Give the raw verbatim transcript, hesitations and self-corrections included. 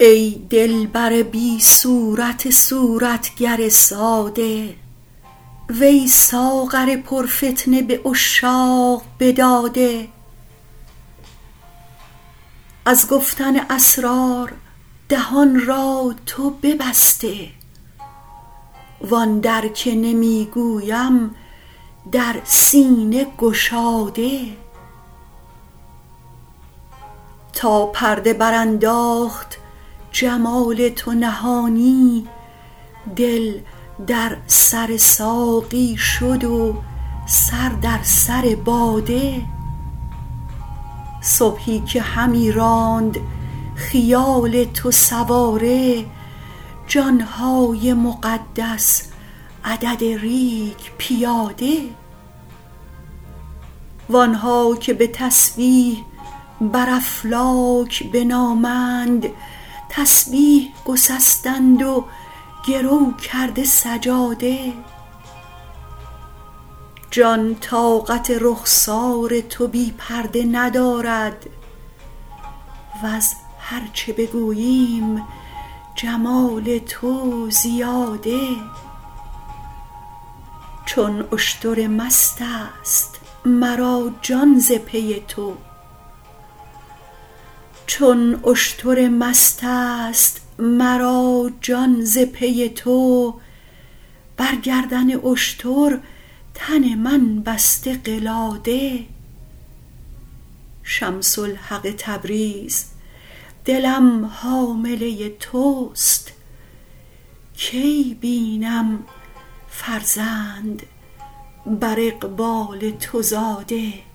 ای دلبر بی صورت صورتگر ساده، وی ساغر پرفتنه به عشاق بداده. از گفتن اسرار دهان را تو ببسته، وان در که نمی گویم در سینه گشاده. تا پرده برانداخت جمال تو نهانی، دل در سر ساقی شد و سر در سر باده. صبحی که همی راند خیال تو سواره، جانهای مقدس عدد ریگ پیاده. وانها که به تسبیح بر افلاک بنامند، تسبیح گسستند و گرو کرده سجاده. جان طاقت رخسار تو بی پرده ندارد، وز هر چه بگوییم جمال تو زیاده. چون اشتر مست است مرا جان ز پی تو، چون اشتر مست است مرا جان ز پی تو. بر گردن اشتر تن من بسته قلاده. شمس الحق تبریز دلم حامله توست، کی بینم فرزند بر اقبال تو زاده.